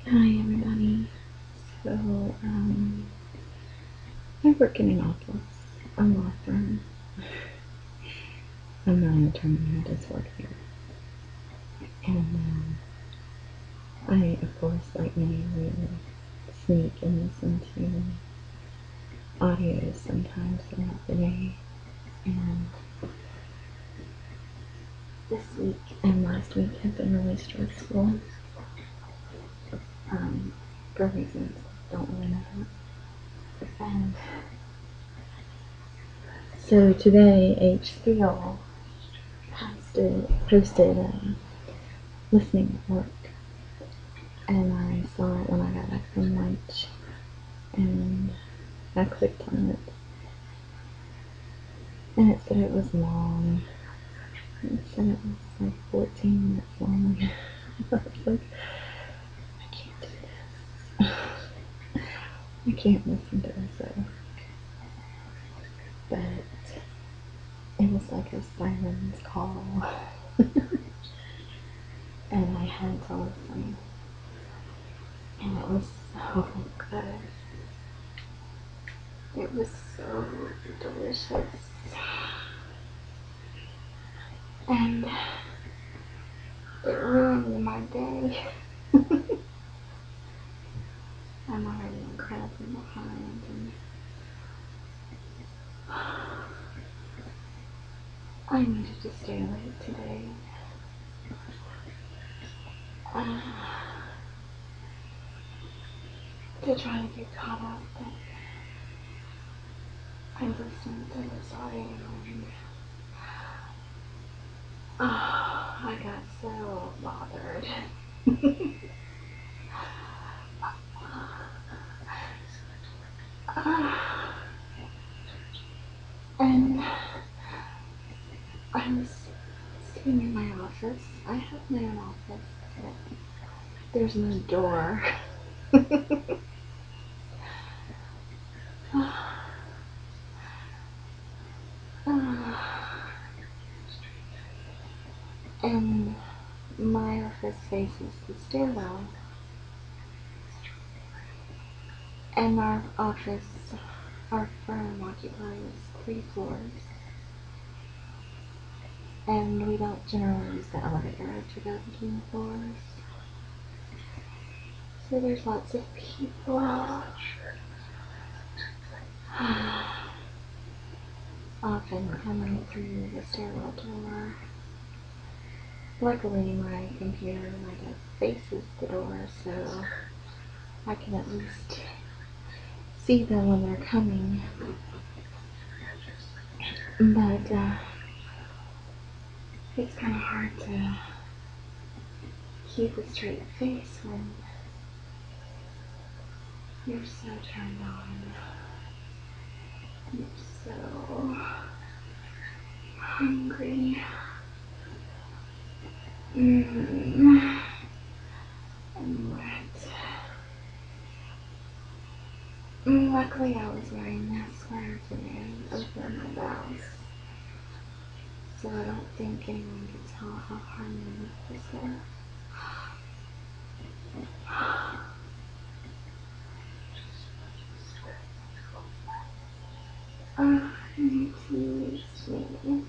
Hi everybody. So, I work in an office, a law firm. I'm not an attorney, I just work here. And I, of course, like many of you, sneak and listen to audios sometimes throughout the day. And this week and last week have been really stressful, for reasons I don't really know. And so today, H3O posted listening at work. And I saw it when I got back from lunch, and I clicked on it, and it said it was long. It said it was like 14 minutes long. I was like, I can't do this. I can't listen to this at work. But it was like a siren's call, and I had to listen, and it was so good. It was so delicious. And it ruined my day. I'm already incredibly behind, and I needed to stay late today. To try to get caught up, but I listened to this audio and I got so bothered. And I was sitting in my office. I have my own office, but there's no door. And my office faces the stairwell. And our office, our firm occupies 3 floors. And we don't generally use the elevator to go between floors. So there's lots of people often coming through the stairwell door. Luckily, my computer and my desk faces the door, so I can at least see them when they're coming. But it's kind of hard to keep a straight face when you're so turned on. You're so hungry. And wet. Luckily, I was wearing this sweater today over my blouse, so I don't think anyone can tell how hard my nipples are. You tease me.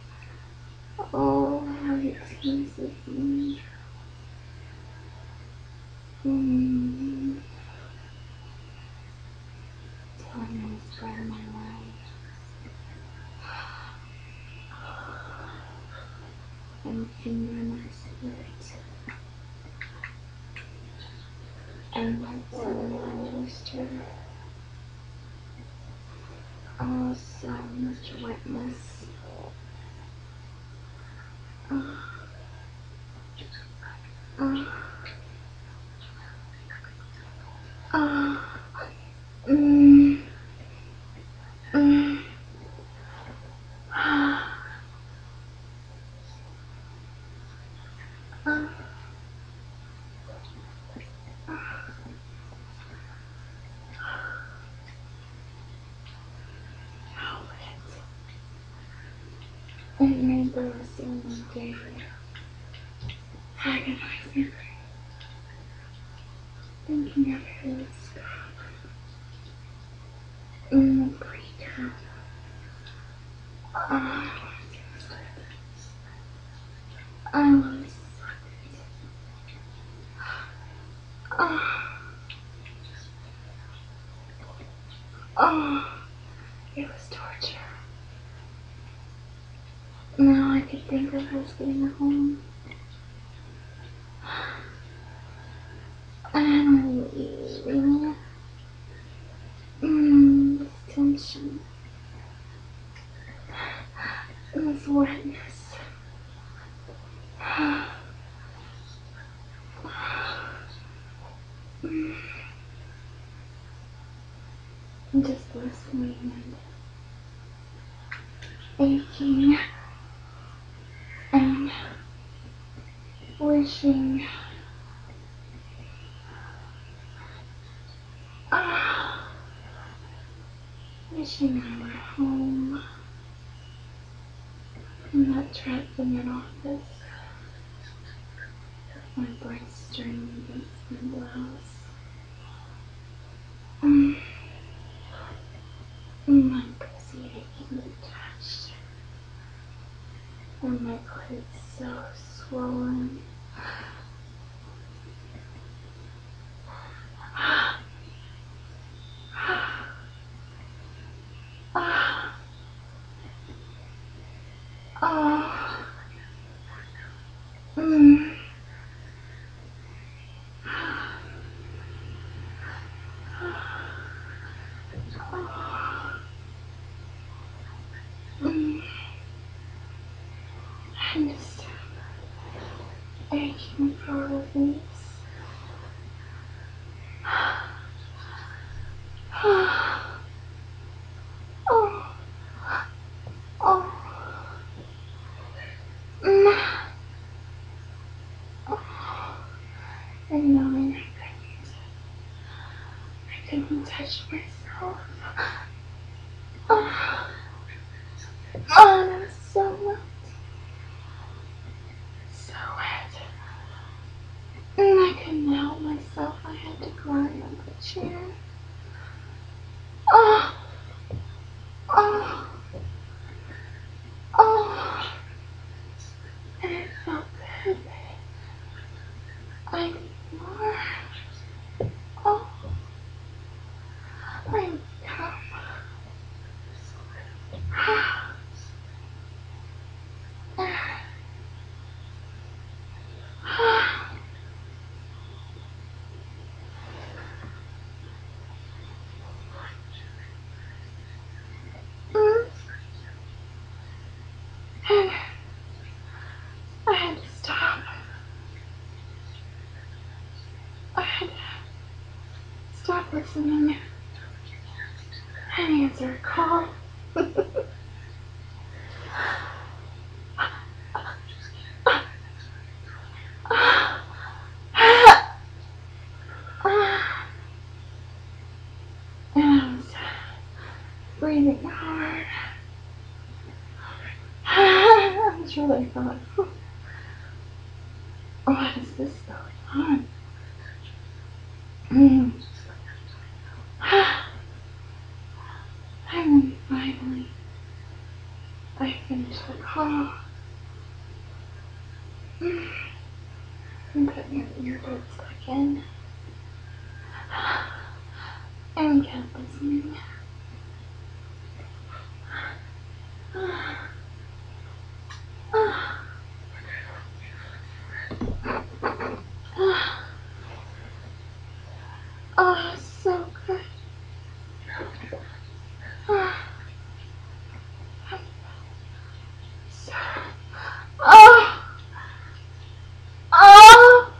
Oh, how you teases me. Till I'm gonna spread my legs and finger my slit and let some moisture. Oh, so much wetness. Uh, uh, mm, mm, uh, how wet. It made the rest of my day agonizing. thinking of his breaker. I was, it was torture. Now I could think of us getting home and leaving this tension, this wetness. And just listening and aching and wishing wishing I were home, not trapped in an office with my bright string against my blouse. My pussy aching to touch, and my clit so swollen. I'm just aching for release. And knowing I couldn't touch myself. That was so wet. So wet. And I couldn't help myself. I had to climb up the chair. And it felt good. I need more. I'm come. I had to stop. I had to stop listening and answer a call. And I was breathing hard. I'm sure they thought, what is this going on? And then finally, I finished the call and put my earbuds back in and kept listening. Oh, so good. So, oh, oh,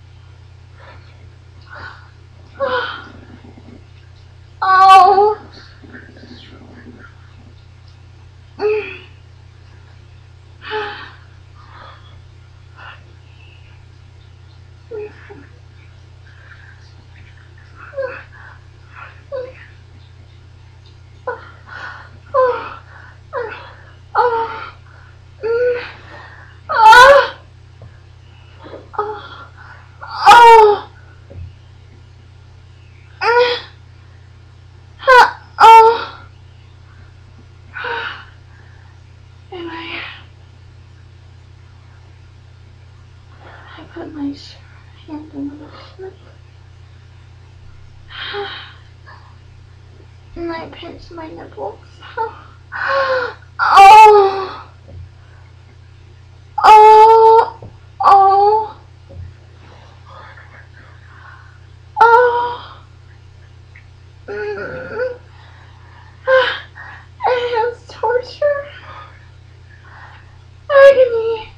oh, my hand in the middle. And I pinch my nipples. Oh! Oh! Oh! Oh! Mm. It is torture. Agony.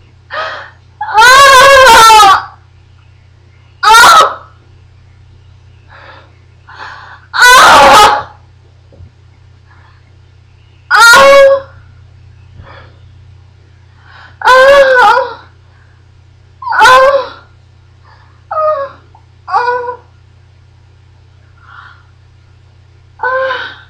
Oh! Oh! Oh! Oh! Oh! Oh! Oh! Oh! Oh!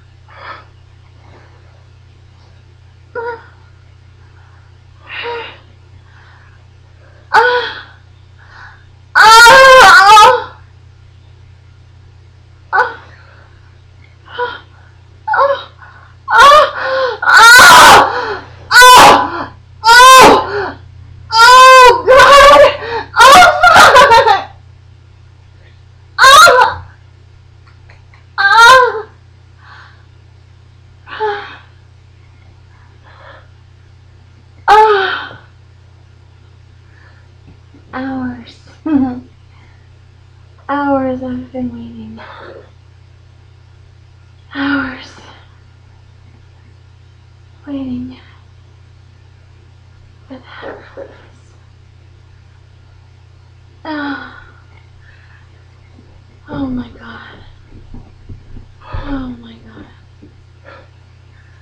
Hours. Hours I've been waiting. Hours. Waiting. For that. Oh. Oh my God.